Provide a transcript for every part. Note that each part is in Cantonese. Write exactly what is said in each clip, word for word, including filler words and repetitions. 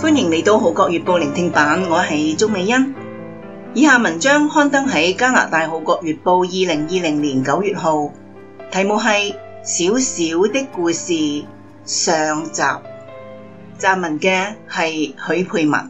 歡迎嚟到《號角月報》聆聽版，我係鍾美欣。以下文章刊登喺加拿大《號角月報》二零二零年九月號，題目係《小小的故事》上集，撰文嘅係許佩文。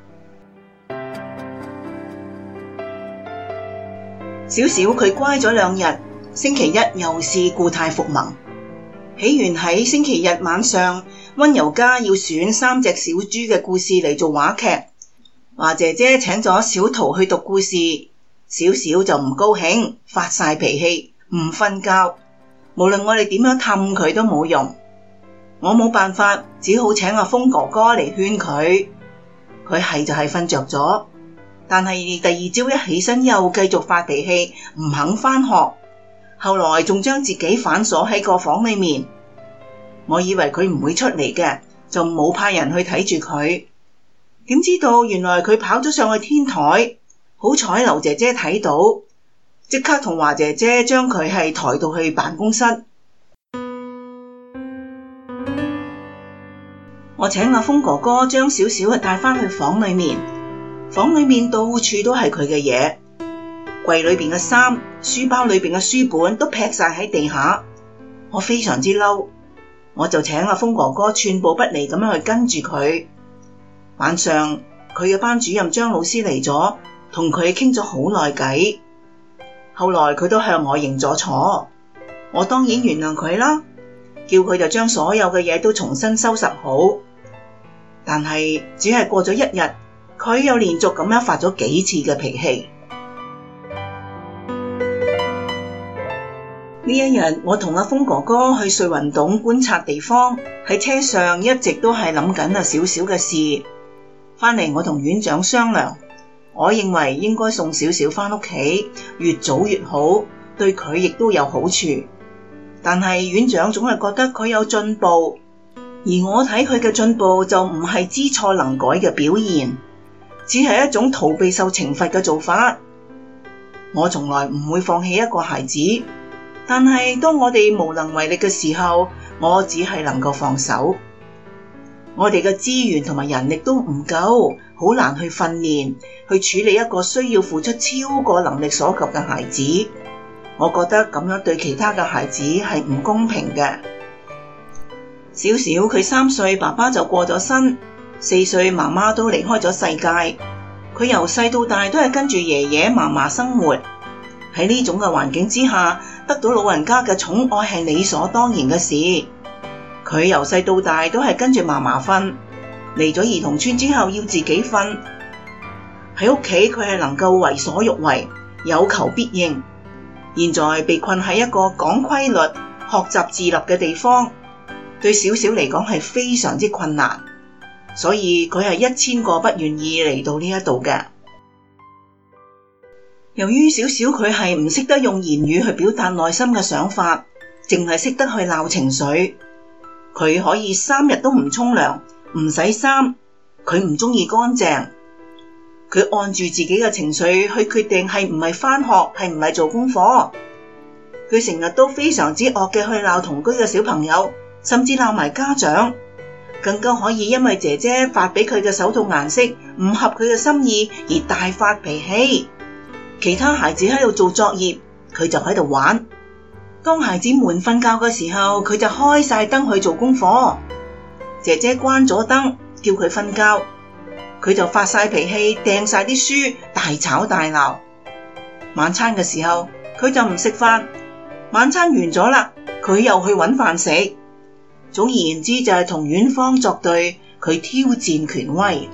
小小佢乖咗兩日，星期一又是故態復萌。起源喺星期日晚上，溫柔家要選三隻小豬嘅故事嚟做話劇，華姐姐請咗小桃去讀故事，小小就唔高興，發晒脾氣，唔瞓覺，無論我哋點樣氹佢都冇用。我冇辦法，只好請阿峰哥哥嚟勸佢，佢係就係瞓着咗，但係第二朝一起身又繼續發脾氣，唔肯返學。後來仲將自己反鎖喺個房裏面，我以為佢唔會出嚟嘅，就冇派人去睇住佢。點知道原來佢跑咗上去天台，好彩劉姐姐睇到，即刻同華姐姐將佢係抬到去辦公室。我請阿峰哥哥將小小係帶返去房裏面，房裏面到處都係佢嘅嘢。櫃裏邊嘅衫、書包裏邊嘅書本都劈晒喺地下，我非常之嬲，我就請阿峰哥哥寸步不離咁樣去跟住佢。晚上佢嘅班主任張老師嚟咗，同佢傾咗好耐偈。後來佢都向我認咗錯，我當然原諒佢啦，叫佢就將所有嘅嘢都重新收拾好。但係只係過咗一日，佢又連續咁樣發咗幾次嘅脾氣。呢一日，我同阿峰哥哥去瑞雲洞觀察地方，喺車上一直都係諗緊啊小小嘅事。翻嚟我同院長商量，我認為應該送小小翻屋企，越早越好，對佢亦都有好處。但係院長總係覺得佢有進步，而我睇佢嘅進步就唔係知錯能改嘅表現，只係一種逃避受懲罰嘅做法。我從來唔會放棄一個孩子。但係當我哋無能為力嘅時候，我只係能夠放手。我哋嘅資源同埋人力都唔夠，好難去訓練，去處理一個需要付出超過能力所及嘅孩子。我覺得咁樣對其他嘅孩子係唔公平嘅。小小佢三歲，爸爸就過咗身，四歲媽媽都離開咗世界。佢由細到大都係跟住爺爺嫲嫲生活。喺呢種嘅環境之下，得到老人家嘅寵愛係理所當然嘅事。佢由細到大都係跟住嫲嫲瞓，嚟咗兒童村之後要自己瞓。喺屋企佢係能夠為所欲為，有求必應。現在被困喺一個講規律、學習自立嘅地方，對小小嚟講係非常之困難，所以佢係一千個不願意嚟到呢一度嘅。由於小小佢係唔識得用言語去表達內心嘅想法，淨係識得去鬧情緒。佢可以三日都唔沖涼，唔洗衫，佢唔中意乾淨。佢按住自己嘅情緒去決定係唔係返學，係唔係做功課。佢成日都非常之惡嘅去鬧同居嘅小朋友，甚至鬧埋家長，更加可以因為姐姐發俾佢嘅手套顏色唔合佢嘅心意而大發脾氣。其他孩子喺度做作業，佢就喺度玩。當孩子們瞓覺嘅時候，佢就開晒燈去做功課。姐姐關咗燈，叫佢瞓覺，佢就發晒脾氣，掟晒啲書，大吵大鬧。晚餐嘅時候，佢就唔食飯。晚餐完咗啦，佢又去搵飯食。總而言之，就係同院方作對，佢挑戰權威。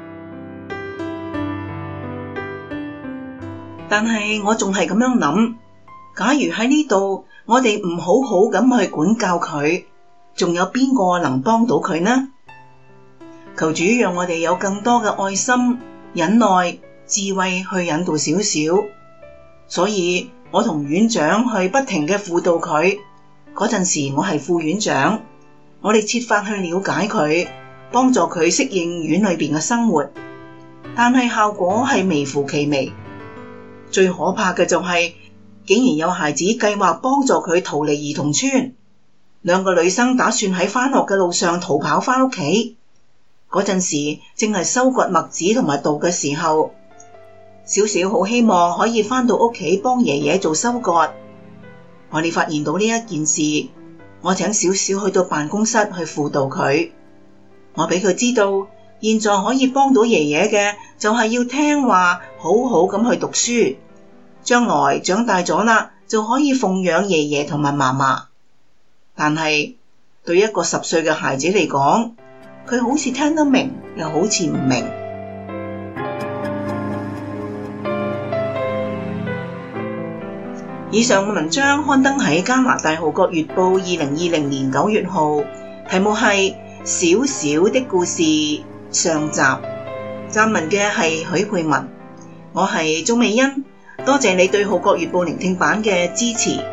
但係我仲係咁樣諗，假如喺呢度我哋唔好好咁去管教佢，仲有邊個能幫到佢呢？求主讓我哋有更多嘅愛心、忍耐、智慧去引導小小。所以我同院長去不停嘅輔導佢。嗰陣時我係副院長，我哋設法去了解佢，幫助佢適應院裏邊嘅生活。但係效果係微乎其微。最可怕嘅就係，竟然有孩子計劃幫助佢逃離兒童村。兩個女生打算喺返學嘅路上逃跑返屋企。 嗰陣時正係收割麥子同埋稻嘅時候，小小好希望可以返到屋企幫爺爺做收割。我哋發現到呢一件事，我請小小去到辦公室去輔導佢。我俾佢知道，現在可以幫到爺爺嘅就係要聽話，好好咁去讀書，將來長大咗啦就可以奉養爺爺同埋嫲嫲。但係對一個十歲嘅孩子嚟講，佢好似聽得明，又好似唔明。以上嘅文章刊登喺加拿大《號角月報》二零二零年九月號，題目係小小的故事上集，撰文嘅係許佩文。我係鍾美欣，多謝你對《號角月報》聆聽版嘅支持。